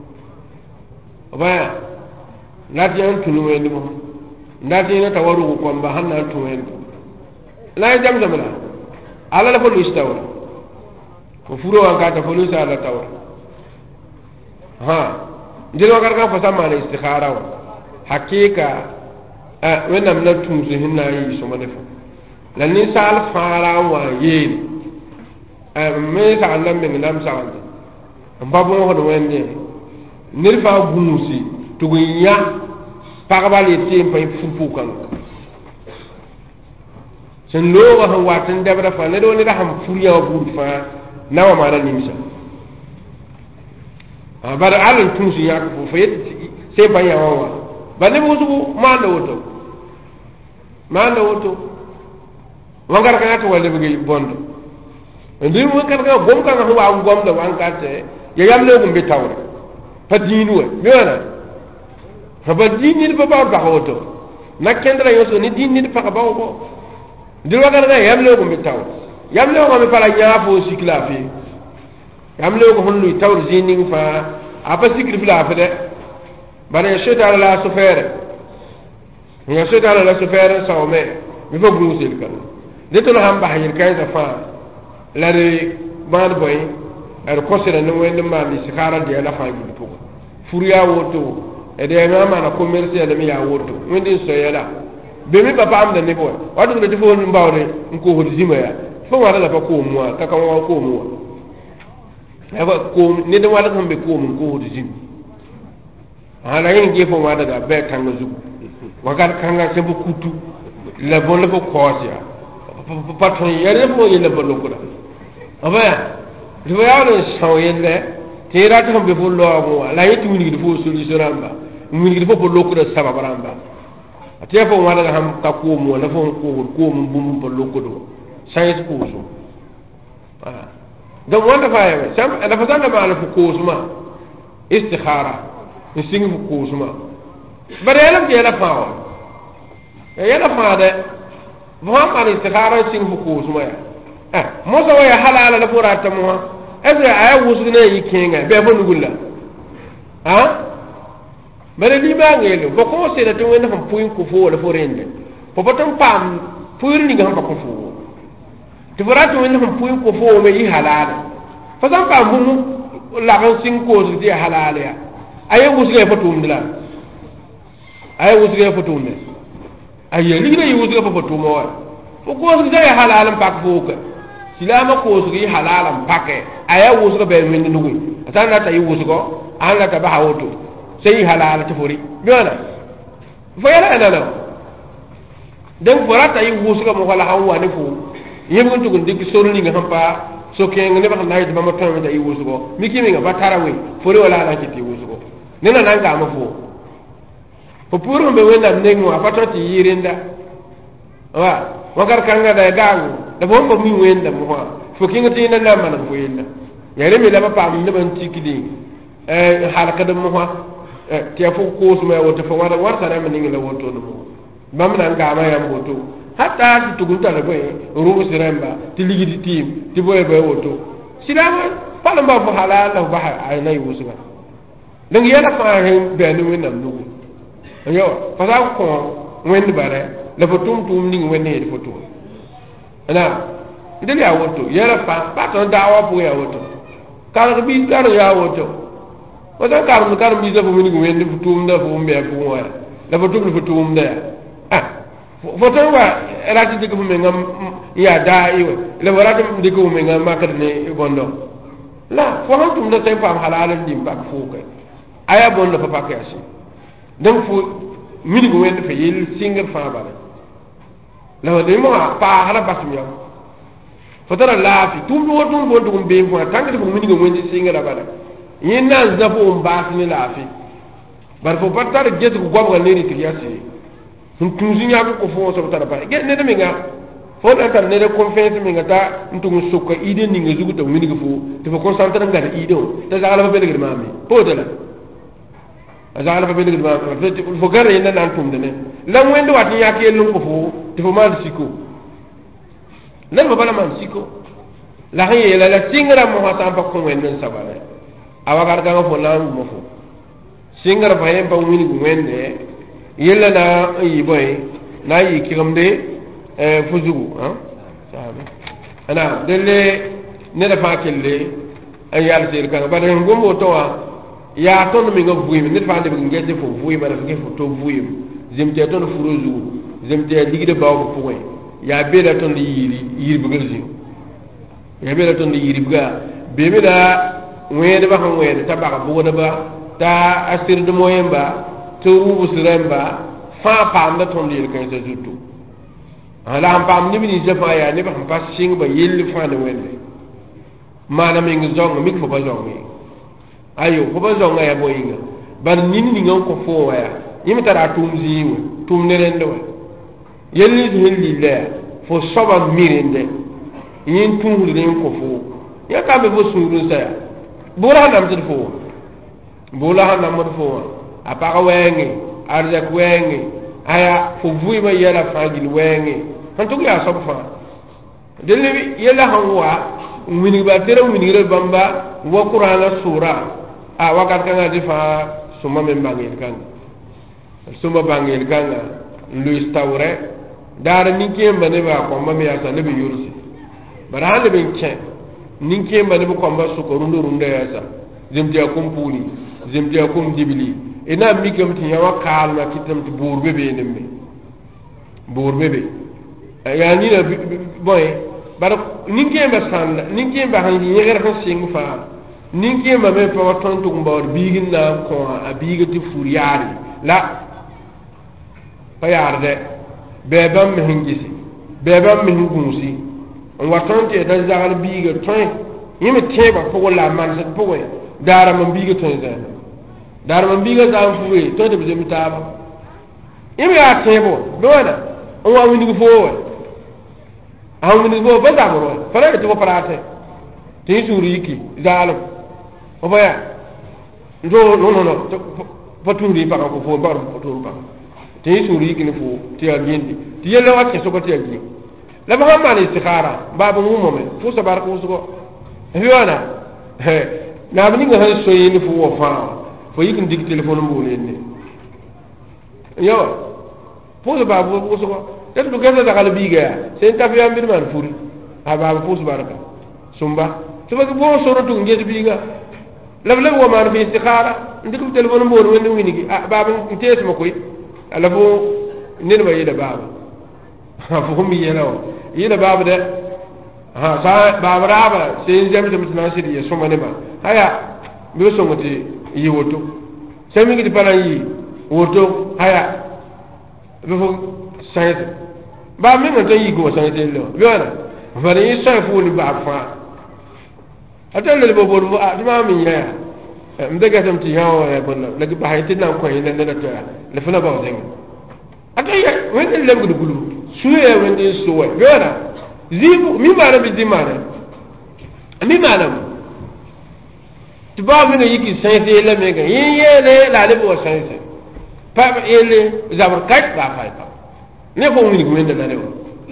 ba nati an tunu wende mo nati na tawaru ko mba hanna tunu wende la jam jamala ala la fulu istawra ko furo an ka ta fulu sa ala tawra ha ndilo gar ka fa sama na istikhara wa hakika eh wenam na tun su hinna yi so manefa la ni sal fara wa yin eh me ta Allah min nam sa mbabo ho do wende nirfa gumusi tugunya pagabali tim pay fufu kan sen lo wa watan dabra fa ne do ni da ham furiya bur fa nawa mala nimsa abar alun tunsu ya ko fa sai ban ya wawa bane musu ma da woto ma da woto wangar kan to wala bi bondo ndi mo kan ga gom kan ho wa gom da wan ka te ya yam le gum bi tawre fa dinu we wala fa ba dinu ba ba ba woto nakendra yoso ni dinu fa ba ko ndi wagar ga yam le gum bi taw yam le gum bi pala nyaafo sikla fi yam le gum lu tawr zinin fa apa sikri fila fa de bare sheta la sofere ya sheta la sofere sawme mi fa gum sil kan de to ham ba hayir kan sa fa la re bad boy er kosira no wende ma ni sikara de la fa bi to furiya woto e de ma ma na commerce de mi ya woto wende so yala be mi papa am de ne boy wadu de fo ni mbawre nko ho zima ya fo wala la fa ko mo ka ka wa ko mo e ba ko ne de wala ko be ko mo ko ho zima ala yin gefo ma daga be kan zugu wagar kanga se bu kutu la bon la ko kosia patron yere mo yele bolo ko da abaya do ya no sawyende tira to be fullo mo la yitu ni do solution ramba mi ni do bolo ko da sababa ramba ate fo ma daga ham ka ko mo la fo ko ko mo bum bolo ko do science ko so ah do wonda fa ya sam da fa sanga ma la ko so ma istikhara ni singi ko so ma bare yalla ke yalla fa wa yalla fa de Muhammad istikhara sing fuku suma ya eh moso ya halala la furata mo eze aya wusune yikinga be bo nugulla ha bare ni ba ngelo ko ko se da to wena fam puyin ku fo la forende po potom pam puyin ni ga ko fo to furata wena fam puyin ku fo me yi halala fa san pam bu la kan sing ko di halala ya aya wusune fa tum dila aya wusune fa tum ne aye ni ne yuzu ko foto mo wa ko ko ga ya halalan pak boka silama ko su yi halalan pake aya wuzu ko be min nugu atana ta yuzu ko an la ta ba hawoto sai halala ta fori biona fa yala ana la dan forata yuzu ko mo wala hawa ne fu yebon tugun dik soruni nga hampa so ke ngene ba na yi ba ma tan da yuzu ko mi kimi nga ba tarawe fori wala la ki ti yuzu ko nena nanga ma fu ko puro be wena nengo apata ti yirinda wa wakar kanga da gawo da bomba mi wenda mo ha fo kinga tina na man fo yella yare mi lama pam ne ban tikidi eh halaka da mo ha te fo ko su mai wata fo wada warta na min ngila woto no bam nan ga ma ya woto hatta tu tugunta da boy rubu siremba ti ligidi tim ti boy boy woto silama pala mba fo halala ba ay nay wusuga dang yela fa hen be no wenam no yo fa sa ko wen bare la fo tum tum ni wen ne fo tum ana idan ya woto yela fa ba to dawa bu ya woto kala bi kala ya woto o da kala mu kala bi za fo mi ni wen fo tum da fo mbe fo wa la fo tum fo tum da ah fo to wa rati de ko me ngam ya da iwe la warata de ko me ngam makar ne bondo la fo han tum da tay fam halalan dim bak fo kay aya bon la papa kay asi donc fo min go wen fe yel singal fa bala la de mo pa hala basmi ya fo tara la fi tum do tum bo dum be fo tang de min go wen singal bala yin nan zafo um basmi la fi bar fo patar jet ko gwa ne ri triyasi hum tunzinya ko fo so tara ba ge ne de mi nga fo da tan ne de confiance mi nga ta ntungu sukka ide ni nga zugu to min go fo te fo concentrer nga ide o te zagala ba be mami po de la azala ba be de mami te fo gare ina nan tum de ne lan wendo wat ya ke lu ko fo te fo mal siko nan ba bala man siko la haye la la singra mo ha ta ba ko wendo sabale awagar ga fo lan mo fo singra ba yen ba min go wende yella na yi boy na yi kiramde eh fuzugu ha sahabi ana delle ne da fakelle ay yar sir kan ba den gombo to wa ya ton mi nga vuyi ne fa de ngete fo vuyi ba nge fo to vuyi zem te ton furuzu zem te digide ba ko fuwe ya be da ton yiri yiri bu gelzi ya be da ton yiri buga be be da ngede ba kan ngede ta ba bu da ba ta asir de moyemba to rubu siremba fa pa am da ton yiri kan se zutu ala am pam ni ni jafa ya ni ba pa sing ba yelli fa de wende mana mi ngi zong mi ko ba zong mi ayo ko ba zong ya boyinga bar nini ni ngon ko fo ya yimi tara tum ziwo tum ne rende wa yelli helli le fo soba mirende yin tum ri ko fo ya ka be bo suru sa bura nam ti fo bula nam mo fo apa ka wengi arja ko wengi aya fo vui ba yela fagil wengi han to ya soba fa dele yela hanwa mini ba tere mini re bamba wa qur'ana sura a wakat kan adi fa suma men bangil kan suma bangil kan lu tawre dar ni ke mbane ba ko ma me asa ne bi yursi barale ben ke ni ke mbane ko mba su ko rundu rundu ya sa zemti akum puli zemti akum jibili ina mi ke mti yawa kalma kitam ti burbe be ne me burbe be ya ni na boy bar ninge ba sanda ninge ba hangi yeger ko sing fa ninge ma be pa ton to mbor bigin na ko a biga ti furiyari la pa yarde be bam mi hingisi be bam mi hungusi on waton te da zagal biga ton yimi teba ko la man sa ko dara man biga ton za dara man biga za fuwe to de be mi taba yimi ya tebo dona on wa windi fo awu ni go baza mo fara to parate ti suri ki zalo o baya ndo no no no faturi pa ko fo bar faturi pa ti suri ki ni fo ti agindi ti yella wakke so ko ti agi la ba ma ni istikhara babu mu mo me fo sabar ko so ko hiwana he na bi nga han so yini fo wo fa fo yikin dig telephone mo le ni yo fo sabar ko so ko dat du gëna da xala bi ga sen tafi am bir man furi aba ba pus baraka sumba suba ko bo soratu ngeti bi ga law law wa man fi istikhara ndikum telephone mo woni wini gi ah baba ntes ma koy ala bo nen ba yida baba ha fo mi yela o yida baba de ha sa baba raba sen jam tam tan sidi ya suma ne ba haya bi so ngoti yi woto sen mi gi paran yi woto haya be fo sayete ba mi ngi tan yi go sayete lo bi wala fa ni sai fu ni ba fa atan le bo bo a di ma mi ya mdega tam ti yawo e bon la gi ba hayti nan ko yin nan na to le fa na ba zeng atan ya wen le le gudu gudu suye wende suwe gona zibu mi mana bi dimana mi mana tiba mi yiki sense le mega yele la le bo sense pa ele zabar kat ba fa pa ne ko mi ko wende la le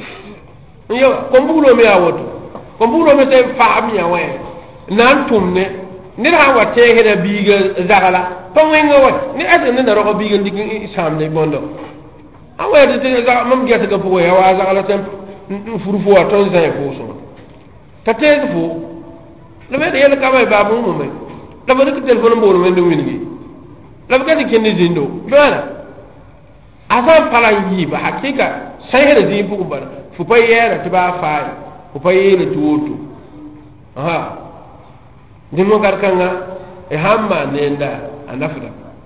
yo kombulo me awoto kombulo me te fa mi awe nan tumne ni ha wa te heda biga zagala pa wenga wa ni ata ne na ro biga ndiki samne bondo awe de te za mam gete ga fu ya wa zagala tem furu fu wa ton zay fu so ta te fu le me de yel ka bay babu mu me la ba de telephone mo mo ndo wingi la ba de kendi dindo bana asa pala yi ba hakika sai heda zi fu ba fu pa yera ti ba fa fu pa yele tuotu aha dimo garkanga e hamma nenda anafda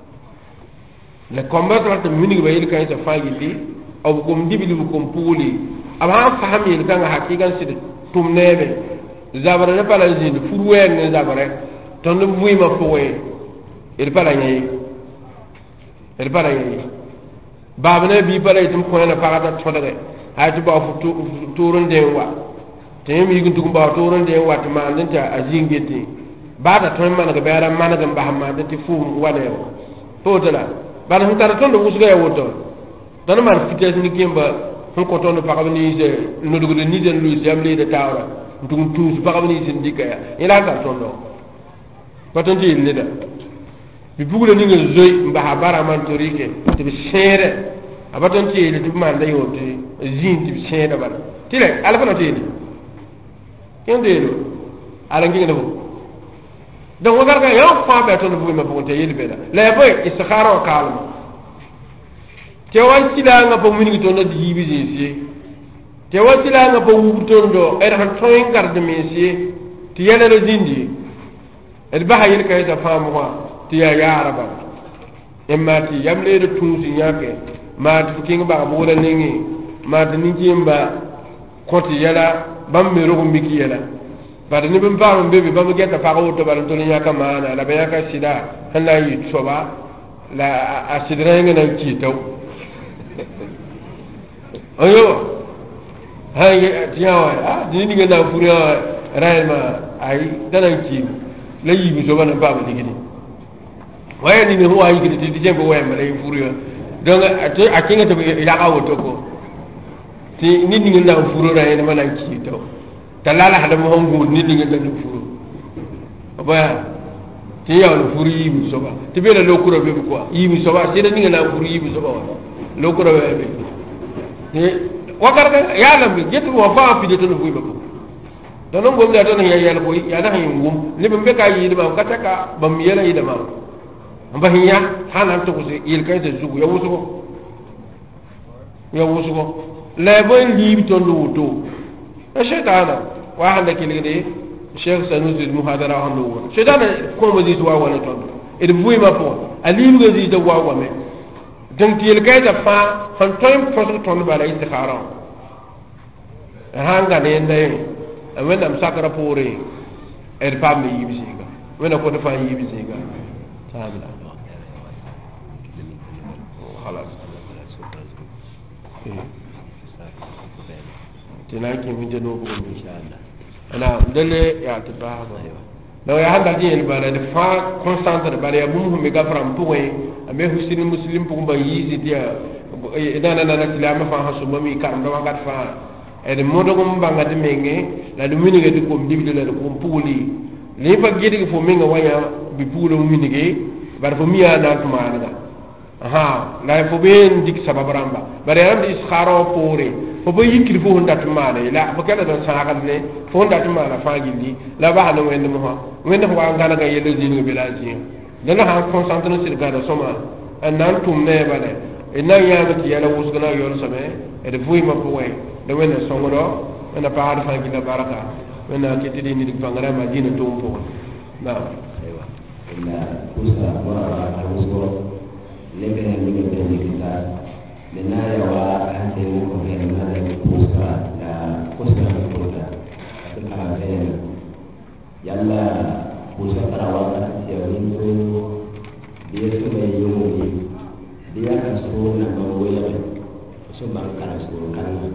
le combattre te minig ba yel kan ta faagi bi aw ko mdibili ko puli aba faham yel kan hakikan sid tum nebe zabara ne pala jindi furwe ne zabara ton no buy ma fowe el pala nyi el pala nyi babne bi pala itum ko na faata todare ha ti ba fu turun de wa te mi guntu ba turun de wa ma ndenta azingeti bada ton man ga bayara man ga bahama de ti fu wane to dala bana hun tar ton do usga ya woto dan man fites ni kimba hun ko ton pa ni je no dugo ni den lu jamle de tawra ndum tous pa ni je ndika ya ila ka ton do paton ti leda bi bugule ni nga zoy mba habara man torike te bi shere abaton ti le ti man da yote zin ti bi shere bana ti le ala fa no ti ni yende lo ala ngi ngado donc wagar ga yo fa be to bu ma bu te yeli bela le boy istikhara kalma te wan sila nga bo mini to no di yibi ji te wan sila nga bo wu to ndo er han to en garde mesi ti yele le dindi el baha yel kay ta famu wa ti ya ya araba emma ti yamle de tunsi nyake ma ti king ba bo la ningi ma ti ningi mba koti yala bambe ro mbiki yala bada ni bin faru bebe ba mu geta fa ko to ba to nya ka mana la ba ya ka sida hanna yi soba la asidra nga nan ki taw ayo hay tiawa ah ni ni nga na furu raima ay danan ki la yi bi soba na ba ba digini waya ni ne huwa yi ki ti jembo waya ma lay furu yo donc a kinga to ila ka woto ko ti ni ni nga na furu raima ma nan ki taw talala hada mo hongo ni dinga da furu aba ti yaw no furu yi soba ti be la lokuro be ko yi soba ti da dinga na furu yi soba wa lokuro be be ni wakar ga ya lam bi jetu wa fa fi de to no fuiba ko to non gom da to ya ya ko ya da hin gum ni be ka yi de ma kata ka bam yela yi de ma amba hinya hanan to ko se il kay de zugu ya wusu ko ya wusu ko le bon li to no wuto shaytana واحد لكن اللي الشيخ سنوزي المحاضرة عنده هو شيطان كون مزيد واو ولا تون إدبوي ما فون أليم مزيد واو وما جنتي الكاية فا فانتوين فصل تون بالا استخارة هانغا نيندين وين أم سكر بوري إرفام يبزيغا وين أكون فان يبزيغا تابلا خلاص تناكي من جنوب إن شاء الله أنا دلي يا تباه لو يا هذا جين البلد فا كونستانت البلد يا بوم هم يغفرام بوين أمي حسين المسلم بوم بيجي ديا إذا أنا أنا تلام فا حسومي كارم دوا كات فا إذا مودهم بعند مينغي لا دوميني كده كوم ديبي لا كوم بولي ليه بقيت كفو مينغ ويا بيبولو مينغي بارفوميا ناتما أنا ها لا يفوبين ديك سبب رامبا بريان دي سخارو بوري فبو يكل فو هندا تمانه لا فكذا دون ساغال ني فو هندا تمانه فاغيلي لا با na wende mo wende ko ngana ga yele jinu bilaji dana ha concentré sur gada soma anan tum ne bale ina ya ga ti yala wusgana yor same e de fuima ko way de wende songodo ina pa har fagila baraka wena ke tidi ni bangara madina tum po na aywa ina usa wa usko lebe ni ke ni kita lena ya wa hande ko ne na de usa la usa ko ta ta ne yalla usa tarawa ya windu dia tu me yumi dia kan suruh nak bawa ya so bang kan suruh kan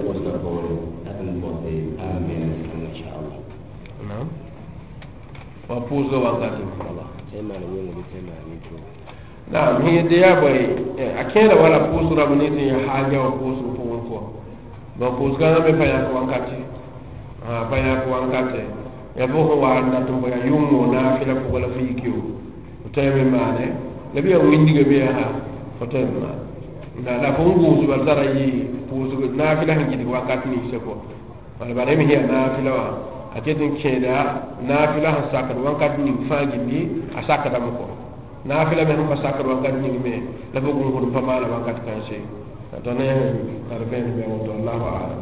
posta por akan bote amen inshallah naam wa puzo wakati Allah tema na wewe ni tema ni tu naam hiya dia boy akela wala puzo rabuni ni haja wa puzo ko ko ba puzo kana me fa ya ko wakati ah fa ya ko wakati ya bo ko wa na to ya yumo na fila ko wala fi kiyo utayme mane nabi ya windi ga be ha fotel ma na da ko nguzu ba tara yi puzo na fila hangi wakati ni seko wala ba remi hiya na fila wa aketin keda na fila han sakar wakati ni faji ni asaka da ko na fila me han sakar wakati ni me la bo ko fa mala wakati kan sey to ne arben be wato Allahu a'lam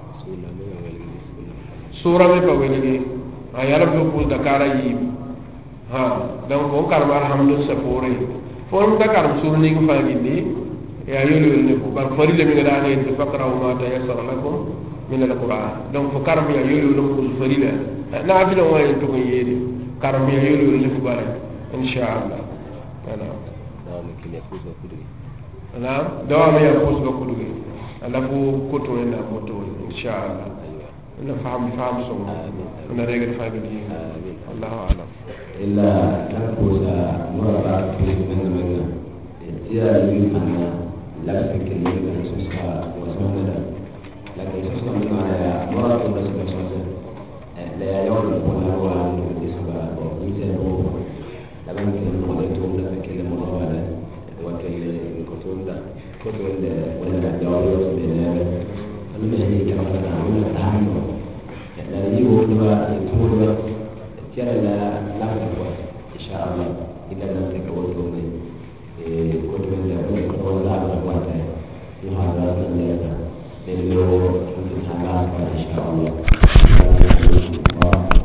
sura me pa weli ayara be ko da kara yi ha dan ko karba alhamdulillah sapore fon da kar sura ni fa gindi ya yolo ne ko bar fari le mi da ne te fakra wa ta yassara lakum min alquran donc fo karam ya yolo no ko fari la na fi do way to ko yede karam ya yolo le fu bare inshallah ana na mo kile ko so kudu ana dawa me ya ko so kudu ala fu ko to ina mo to inshallah ina faham faham so ina regal fa bi Allahu a'lam illa kan ko sa mo ba ko men men ya yi ana la fikri ni so sa wa sunna لكن تسمع معنا مرات بس بس لا يوم يكون هو بالنسبة لمثل هو لما يمكن نقدم لنا كلمة مطولة وكل كتب كتب ولا الجوارح بالله فلما هي كمان عملنا تعامل لا يجيبوا لما يكون ترى لا